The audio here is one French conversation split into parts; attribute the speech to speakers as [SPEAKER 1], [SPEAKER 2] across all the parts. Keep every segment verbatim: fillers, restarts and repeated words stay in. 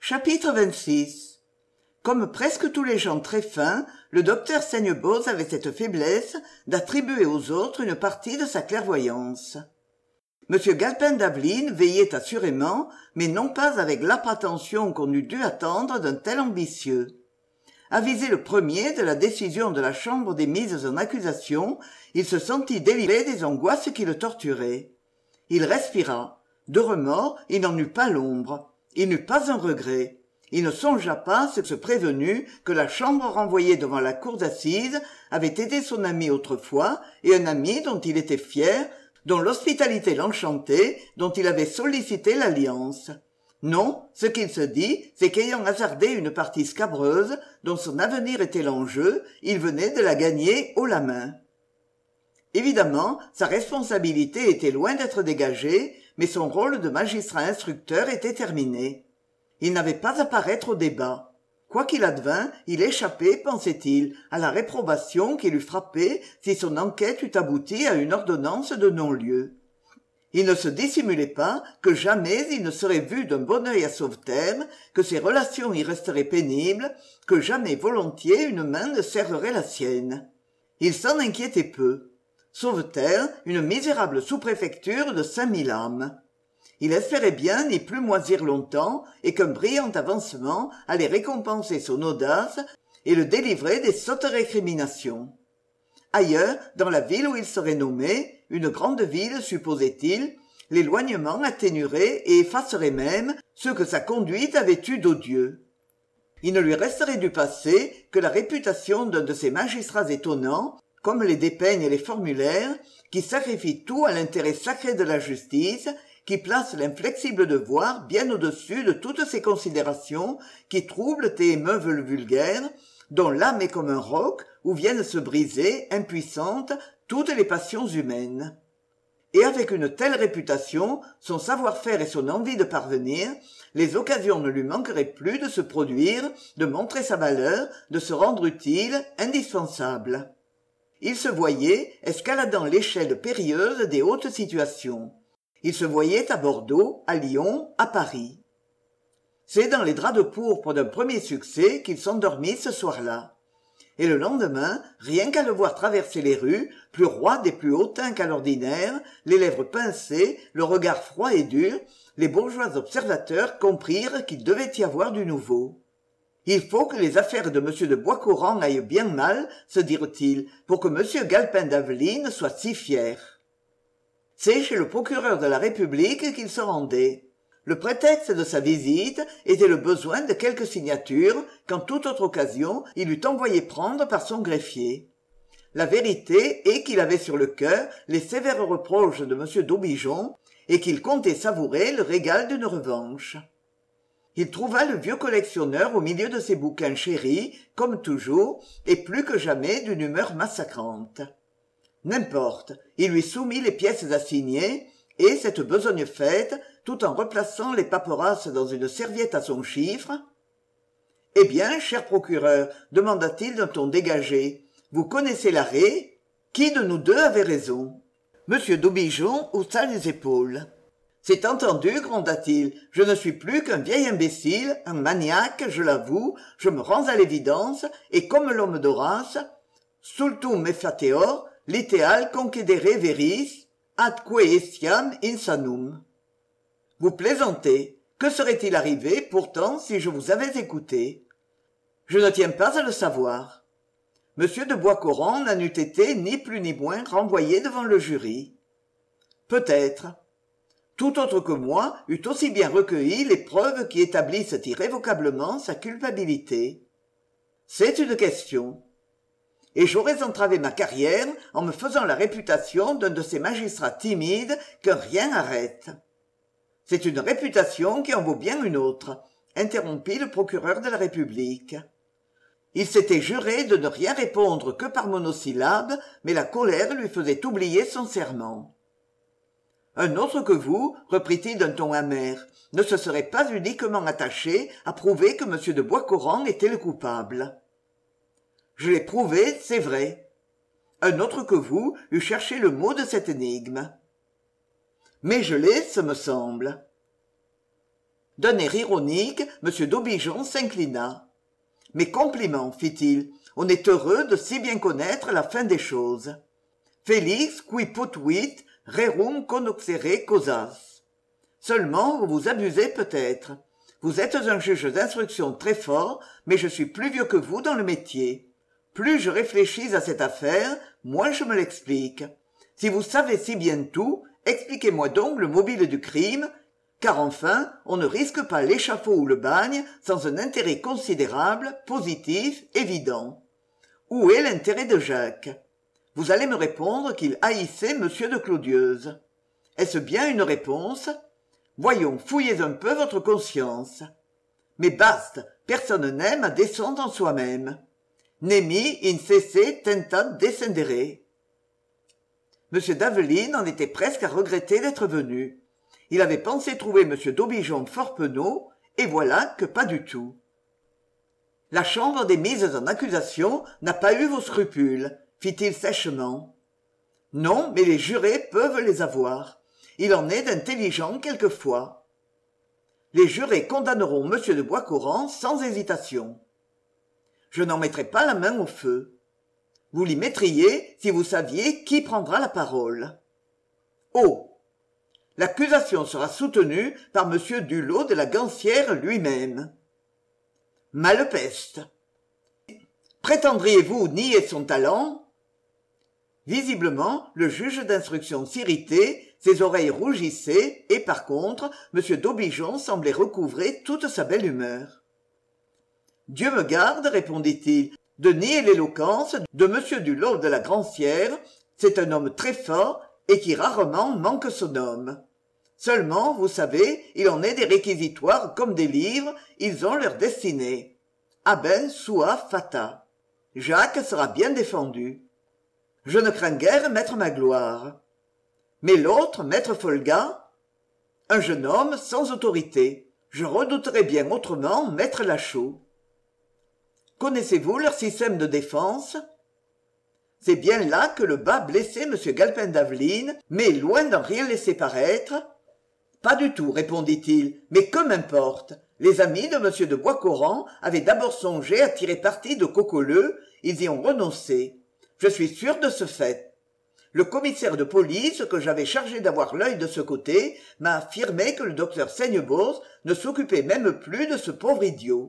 [SPEAKER 1] Chapitre vingt-six. Comme presque tous les gens très fins, le docteur Seigneboz avait cette faiblesse d'attribuer aux autres une partie de sa clairvoyance. M. Galpin d'Aveline veillait assurément, mais non pas avec l'âpre attention qu'on eût dû attendre d'un tel ambitieux. Avisé le premier de la décision de la chambre des mises en accusation, il se sentit délivré des angoisses qui le torturaient. Il respira. De remords, il n'en eut pas l'ombre. Il n'eut pas un regret. Il ne songea pas, ce prévenu, que la chambre renvoyée devant la cour d'assises avait été son ami autrefois, et un ami dont il était fier, dont l'hospitalité l'enchantait, dont il avait sollicité l'alliance. Non, ce qu'il se dit, c'est qu'ayant hasardé une partie scabreuse, dont son avenir était l'enjeu, il venait de la gagner haut la main. Évidemment, sa responsabilité était loin d'être dégagée, mais son rôle de magistrat instructeur était terminé. Il n'avait pas à paraître au débat. Quoi qu'il advînt, il échappait, pensait-il, à la réprobation qui l'eût frappé si son enquête eût abouti à une ordonnance de non-lieu. Il ne se dissimulait pas que jamais il ne serait vu d'un bon œil à Sauveterre, que ses relations y resteraient pénibles, que jamais volontiers une main ne serrerait la sienne. Il s'en inquiétait peu. Sauveterre, une misérable sous-préfecture de cinq mille âmes. Il espérait bien n'y plus moisir longtemps et qu'un brillant avancement allait récompenser son audace et le délivrer des sottes récriminations. Ailleurs, dans la ville où il serait nommé, une grande ville, supposait-il, l'éloignement atténuerait et effacerait même ce que sa conduite avait eu d'odieux. Il ne lui resterait du passé que la réputation d'un de ces magistrats étonnants, comme les dépeignent les formulaires, qui sacrifient tout à l'intérêt sacré de la justice, qui place l'inflexible devoir bien au-dessus de toutes ces considérations qui troublent et émeuvent le vulgaire, dont l'âme est comme un roc où viennent se briser, impuissantes, toutes les passions humaines. Et avec une telle réputation, son savoir-faire et son envie de parvenir, les occasions ne lui manqueraient plus de se produire, de montrer sa valeur, de se rendre utile, indispensable. Il se voyait escaladant l'échelle périlleuse des hautes situations. Il se voyait à Bordeaux, à Lyon, à Paris. C'est dans les draps de pourpre d'un premier succès qu'il s'endormit ce soir-là. Et le lendemain, rien qu'à le voir traverser les rues, plus roide et plus hautain qu'à l'ordinaire, les lèvres pincées, le regard froid et dur, les bourgeois observateurs comprirent qu'il devait y avoir du nouveau. Il faut que les affaires de M. de Boiscoran aillent bien mal, se dirent-ils, pour que M. Galpin d'Aveline soit si fier. C'est chez le procureur de la République qu'il se rendait. Le prétexte de sa visite était le besoin de quelques signatures qu'en toute autre occasion il eût envoyé prendre par son greffier. La vérité est qu'il avait sur le cœur les sévères reproches de M. d'Aubigeon et qu'il comptait savourer le régal d'une revanche. Il trouva le vieux collectionneur au milieu de ses bouquins chéris, comme toujours, et plus que jamais d'une humeur massacrante. N'importe, il lui soumit les pièces assignées, et, cette besogne faite, tout en replaçant les paperasses dans une serviette à son chiffre. « Eh bien, cher procureur, demanda-t-il d'un ton dégagé, vous connaissez l'arrêt ? Qui de nous deux avait raison ?» Monsieur d'Aubigeon haussa les épaules. « C'est entendu, gronda-t-il, je ne suis plus qu'un vieil imbécile, un maniaque, je l'avoue, je me rends à l'évidence, et comme l'homme d'Horace, « Stultum me fateor, liteal concedere veris, atque estiam insanum. » Vous plaisantez. Que serait-il arrivé, pourtant, si je vous avais écouté ? Je ne tiens pas à le savoir. Monsieur de Boiscoran n'en eût été ni plus ni moins renvoyé devant le jury. Peut-être. Tout autre que moi eût aussi bien recueilli les preuves qui établissent irrévocablement sa culpabilité. C'est une question. Et j'aurais entravé ma carrière en me faisant la réputation d'un de ces magistrats timides qu'un rien arrête. C'est une réputation qui en vaut bien une autre, interrompit le procureur de la République. Il s'était juré de ne rien répondre que par monosyllabes, mais la colère lui faisait oublier son serment. Un autre que vous, reprit-il d'un ton amer, ne se serait pas uniquement attaché à prouver que M. de Boiscoran était le coupable. Je l'ai prouvé, c'est vrai. Un autre que vous eût cherché le mot de cette énigme. Mais je l'ai, ce me semble. D'un air ironique, M. d'Aubigeon s'inclina. « Mes compliments, fit-il, on est heureux de si bien connaître la fin des choses. Félix qui potuit rerum connoxere causas. Seulement, vous vous abusez peut-être. Vous êtes un juge d'instruction très fort, mais je suis plus vieux que vous dans le métier. Plus je réfléchis à cette affaire, moins je me l'explique. Si vous savez si bien tout, expliquez-moi donc le mobile du crime, car enfin, on ne risque pas l'échafaud ou le bagne sans un intérêt considérable, positif, évident. Où est l'intérêt de Jacques? Vous allez me répondre qu'il haïssait Monsieur de Clodieuze. Est-ce bien une réponse? Voyons, fouillez un peu votre conscience. Mais basta, personne n'aime à descendre en soi-même. Nemi in cesse tentat descendere. M. d'Aveline en était presque à regretter d'être venu. Il avait pensé trouver M. d'Aubigeon fort penaud, et voilà que pas du tout. La chambre des mises en accusation n'a pas eu vos scrupules, fit-il sèchement. Non, mais les jurés peuvent les avoir. Il en est d'intelligents quelquefois. Les jurés condamneront M. de Boiscoran sans hésitation. Je n'en mettrai pas la main au feu. Vous l'y mettriez si vous saviez qui prendra la parole. Oh! L'accusation sera soutenue par M. Dulot de la Gancière lui-même. Malepeste! Prétendriez-vous nier son talent? Visiblement, le juge d'instruction s'irritait, ses oreilles rougissaient, et par contre, M. d'Aubigeon semblait recouvrer toute sa belle humeur. Dieu me garde, répondit-il, de nier l'éloquence de M. Dulot de la Grancière, c'est un homme très fort et qui rarement manque son homme. Seulement, vous savez, il en est des réquisitoires comme des livres, ils ont leur destinée. Aben sua fata. Jacques sera bien défendu. Je ne crains guère maître Magloire. Mais l'autre, maître Folga, un jeune homme sans autorité. Je redouterais bien autrement maître Lachaud. Connaissez-vous leur système de défense? C'est bien là que le bas blessait M. Galpin d'Aveline, mais loin d'en rien laisser paraître. Pas du tout, répondit-il, mais que m'importe. Les amis de M. de Boiscoran avaient d'abord songé à tirer parti de Cocoleux, ils y ont renoncé. Je suis sûr de ce fait. Le commissaire de police, que j'avais chargé d'avoir l'œil de ce côté, m'a affirmé que le docteur Seigneboz ne s'occupait même plus de ce pauvre idiot.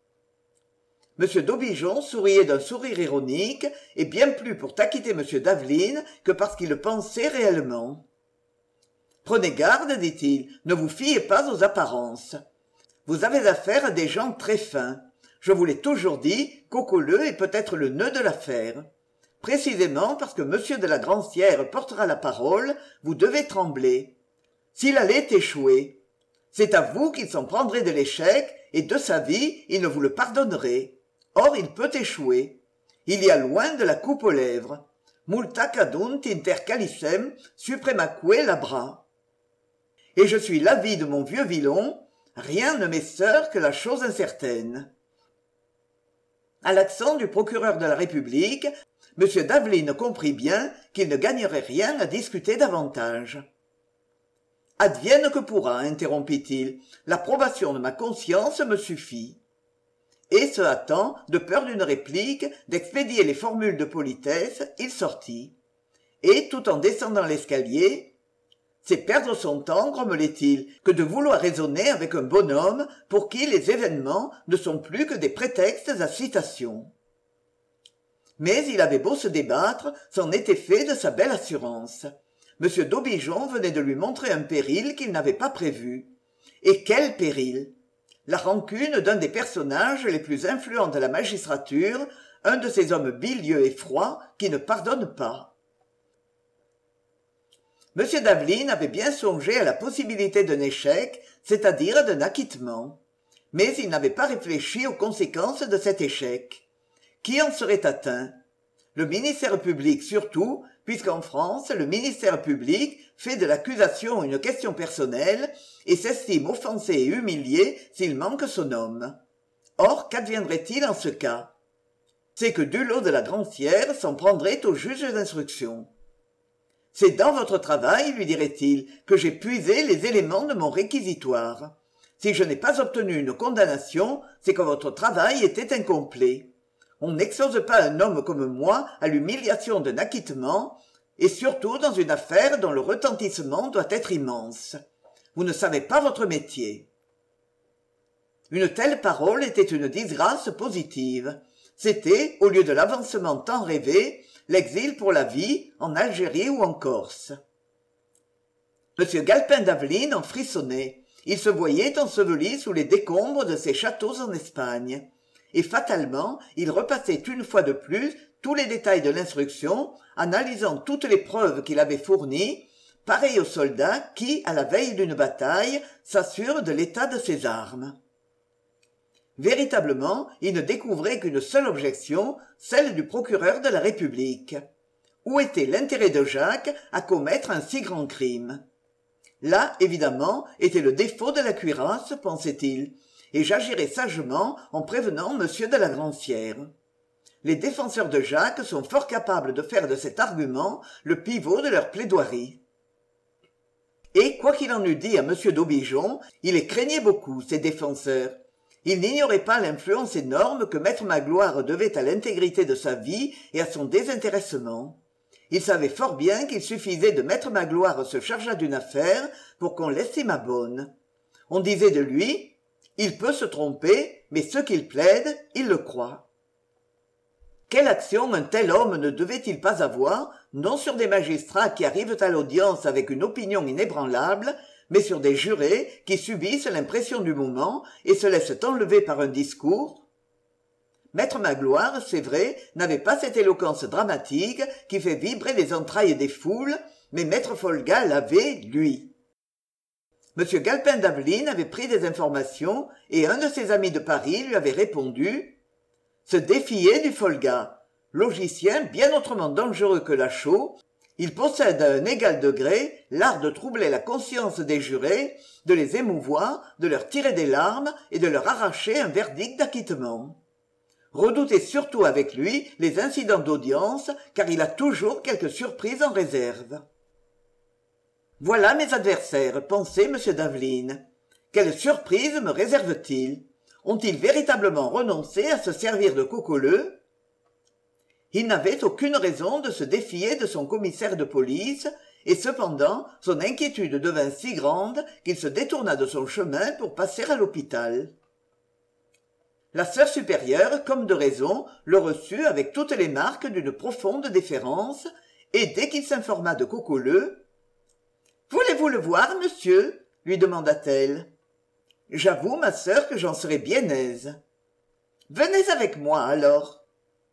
[SPEAKER 1] M. d'Aubigeon souriait d'un sourire ironique, et bien plus pour t'acquitter M. d'Aveline que parce qu'il le pensait réellement. « Prenez garde, dit-il, ne vous fiez pas aux apparences. Vous avez affaire à des gens très fins. Je vous l'ai toujours dit, Cocoleux est peut-être le nœud de l'affaire. Précisément parce que M. de la Grancière portera la parole, vous devez trembler. S'il allait échouer, c'est à vous qu'il s'en prendrait de l'échec, et de sa vie, il ne vous le pardonnerait. Or, il peut échouer. Il y a loin de la coupe aux lèvres. Multa cadunt inter calicem supremaque labra. Et je suis l'avis de mon vieux Villon, rien ne m'est sœur que la chose incertaine. À l'accent du procureur de la République, M. d'Aveline comprit bien qu'il ne gagnerait rien à discuter davantage. « Advienne que pourra, interrompit-il, l'approbation de ma conscience me suffit. » Et se hâtant, de peur d'une réplique, d'expédier les formules de politesse, il sortit. Et, tout en descendant l'escalier, « C'est perdre son temps, grommelait-il, que de vouloir raisonner avec un bonhomme pour qui les événements ne sont plus que des prétextes à citation. » Mais il avait beau se débattre, c'en était fait de sa belle assurance. M. d'Aubigeon venait de lui montrer un péril qu'il n'avait pas prévu. Et quel péril! La rancune d'un des personnages les plus influents de la magistrature, un de ces hommes bilieux et froids qui ne pardonnent pas. M. d'Aveline avait bien songé à la possibilité d'un échec, c'est-à-dire d'un acquittement. Mais il n'avait pas réfléchi aux conséquences de cet échec. Qui en serait atteint? Le ministère public surtout, puisqu'en France, le ministère public fait de l'accusation une question personnelle et s'estime offensé et humilié s'il manque son homme. Or, qu'adviendrait-il en ce cas? C'est que Dulot de la Grancière s'en prendrait au juge d'instruction. C'est dans votre travail, lui dirait-il, que j'ai puisé les éléments de mon réquisitoire. Si je n'ai pas obtenu une condamnation, c'est que votre travail était incomplet. On n'expose pas un homme comme moi à l'humiliation d'un acquittement, et surtout dans une affaire dont le retentissement doit être immense. Vous ne savez pas votre métier. » Une telle parole était une disgrâce positive. C'était, au lieu de l'avancement tant rêvé, l'exil pour la vie, en Algérie ou en Corse. M. Galpin-d'Aveline en frissonnait. Il se voyait enseveli sous les décombres de ses châteaux en Espagne. Et fatalement, il repassait une fois de plus tous les détails de l'instruction, analysant toutes les preuves qu'il avait fournies, pareil au soldat qui, à la veille d'une bataille, s'assure de l'état de ses armes. Véritablement, il ne découvrait qu'une seule objection, celle du procureur de la République. Où était l'intérêt de Jacques à commettre un si grand crime ? Là, évidemment, était le défaut de la cuirasse, pensait-il, et j'agirai sagement en prévenant monsieur de la Grancière. Les défenseurs de Jacques sont fort capables de faire de cet argument le pivot de leur plaidoirie. Et, quoi qu'il en eût dit à monsieur d'Aubigeon, il les craignait beaucoup, ces défenseurs. Il n'ignorait pas l'influence énorme que maître Magloire devait à l'intégrité de sa vie et à son désintéressement. Il savait fort bien qu'il suffisait de maître Magloire se chargeât d'une affaire pour qu'on l'estimât bonne. On disait de lui « Il peut se tromper, mais ce qu'il plaide, il le croit. » Quelle action un tel homme ne devait-il pas avoir, non sur des magistrats qui arrivent à l'audience avec une opinion inébranlable, mais sur des jurés qui subissent l'impression du moment et se laissent enlever par un discours. Maître Magloire, c'est vrai, n'avait pas cette éloquence dramatique qui fait vibrer les entrailles des foules, mais maître Folga l'avait, lui. Monsieur Galpin-d'Aveline avait pris des informations et un de ses amis de Paris lui avait répondu « Se défier du Folga, logicien bien autrement dangereux que Lachaud, il possède à un égal degré l'art de troubler la conscience des jurés, de les émouvoir, de leur tirer des larmes et de leur arracher un verdict d'acquittement. Redoutez surtout avec lui les incidents d'audience, car il a toujours quelque surprise en réserve. » Voilà mes adversaires, pensait M. d'Aveline. Quelle surprise me réserve-t-il ? Ont-ils véritablement renoncé à se servir de Coqueleu ? Il n'avait aucune raison de se défier de son commissaire de police, et cependant son inquiétude devint si grande qu'il se détourna de son chemin pour passer à l'hôpital. La sœur supérieure, comme de raison, le reçut avec toutes les marques d'une profonde déférence, et dès qu'il s'informa de Coqueleu, « Voulez-vous le voir, monsieur ?» lui demanda-t-elle. « J'avoue, ma sœur, que j'en serais bien aise. »« Venez avec moi, alors. »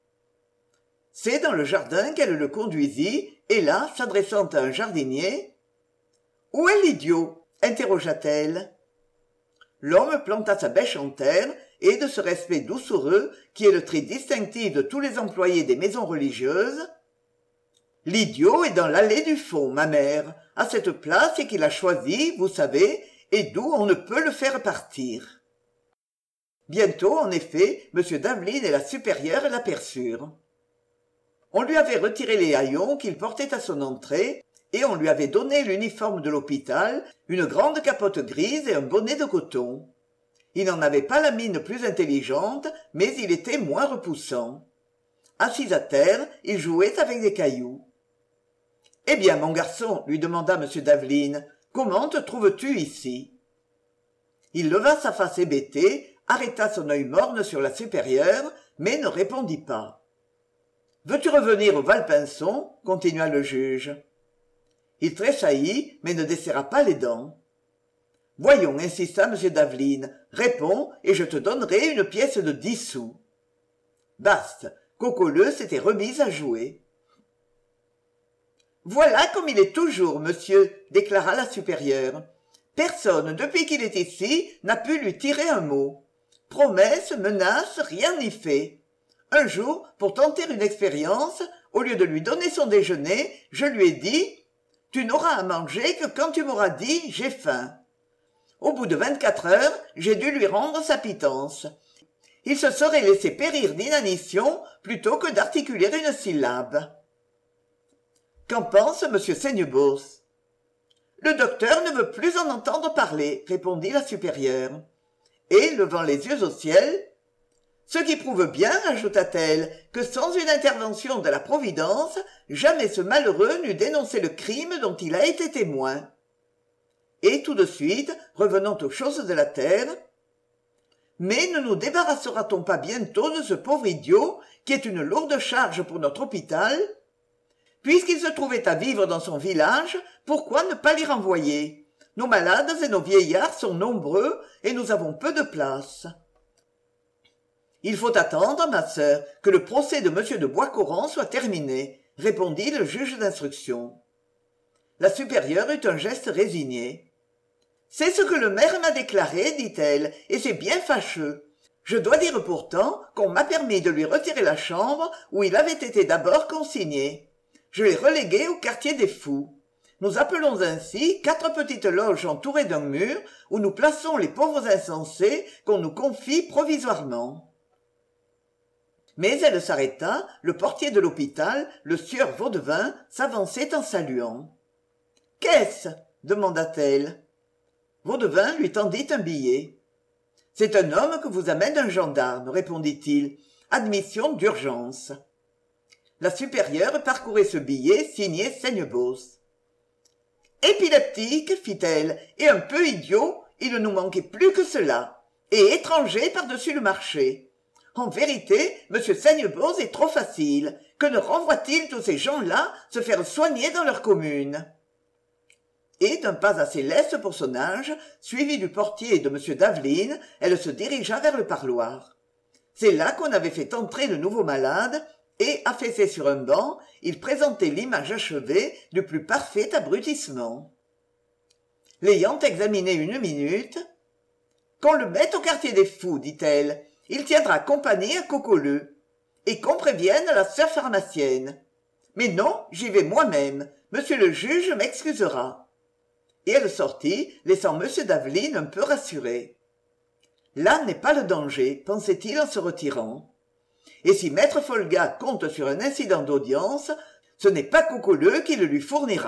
[SPEAKER 1] C'est dans le jardin qu'elle le conduisit, et là, s'adressant à un jardinier, « Où est l'idiot ?» interrogea-t-elle. L'homme planta sa bêche en terre, et de ce respect doucereux qui est le trait distinctif de tous les employés des maisons religieuses, « L'idiot est dans l'allée du fond, ma mère, à cette place et qu'il a choisie, vous savez, et d'où on ne peut le faire partir. » Bientôt, en effet, M. d'Aveline et la supérieure l'aperçurent. On lui avait retiré les haillons qu'il portait à son entrée, et on lui avait donné l'uniforme de l'hôpital, une grande capote grise et un bonnet de coton. Il n'en avait pas la mine plus intelligente, mais il était moins repoussant. Assis à terre, il jouait avec des cailloux. « Eh bien, mon garçon, lui demanda M. d'Aveline, comment te trouves-tu ici ?» Il leva sa face hébétée, arrêta son œil morne sur la supérieure, mais ne répondit pas. « Veux-tu revenir au Valpinçon ?» continua le juge. Il tressaillit, mais ne desserra pas les dents. « Voyons, insista M. d'Aveline, réponds, et je te donnerai une pièce de dix sous. » Bast, Coqueleu s'était remise à jouer. « Voilà comme il est toujours, monsieur, » déclara la supérieure. « Personne, depuis qu'il est ici, n'a pu lui tirer un mot. Promesses, menaces, rien n'y fait. Un jour, pour tenter une expérience, au lieu de lui donner son déjeuner, je lui ai dit « Tu n'auras à manger que quand tu m'auras dit « j'ai faim ». Au bout de vingt-quatre heures, j'ai dû lui rendre sa pitance. Il se serait laissé périr d'inanition plutôt que d'articuler une syllabe. » Qu'en pense M. Seignebos ? Le docteur ne veut plus en entendre parler, répondit la supérieure. Et, levant les yeux au ciel, « Ce qui prouve bien, ajouta-t-elle, que sans une intervention de la Providence, jamais ce malheureux n'eût dénoncé le crime dont il a été témoin. » Et tout de suite, revenant aux choses de la terre, « Mais ne nous débarrassera-t-on pas bientôt de ce pauvre idiot, qui est une lourde charge pour notre hôpital ? Puisqu'il se trouvait à vivre dans son village, pourquoi ne pas l'y renvoyer ? Nos malades et nos vieillards sont nombreux, et nous avons peu de place. » « Il faut attendre, ma sœur, que le procès de M. de Boiscoran soit terminé, » répondit le juge d'instruction. La supérieure eut un geste résigné. « C'est ce que le maire m'a déclaré, dit-elle, et c'est bien fâcheux. Je dois dire pourtant qu'on m'a permis de lui retirer la chambre où il avait été d'abord consigné. Je l'ai relégué au quartier des Fous. Nous appelons ainsi quatre petites loges entourées d'un mur où nous plaçons les pauvres insensés qu'on nous confie provisoirement. » Mais elle s'arrêta, le portier de l'hôpital, le sieur Vaudevin, s'avançait en saluant. « Qu'est-ce » demanda-t-elle. Vaudevin lui tendit un billet. « C'est un homme que vous amène un gendarme, » répondit-il. « Admission d'urgence. » La supérieure parcourait ce billet signé Saignebosse. « Épileptique, fit-elle, et un peu idiot, il ne nous manquait plus que cela. Et étranger par-dessus le marché. En vérité, M. Saignebosse est trop facile. Que ne renvoie-t-il tous ces gens-là se faire soigner dans leur commune ?» Et d'un pas assez leste pour son âge, suivie du portier et de M. Daveline, elle se dirigea vers le parloir. C'est là qu'on avait fait entrer le nouveau malade, et, affaissé sur un banc, il présentait l'image achevée du plus parfait abrutissement. L'ayant examiné une minute, « Qu'on le mette au quartier des Fous, dit-elle, il tiendra compagnie à Cocoleux, et qu'on prévienne la sœur pharmacienne. Mais non, j'y vais moi-même, monsieur le juge m'excusera. » Et elle sortit, laissant M. Daveline un peu rassuré. « Là n'est pas le danger, pensait-il en se retirant. Et si maître Folga compte sur un incident d'audience, ce n'est pas Cocoleux qui le lui fournira. »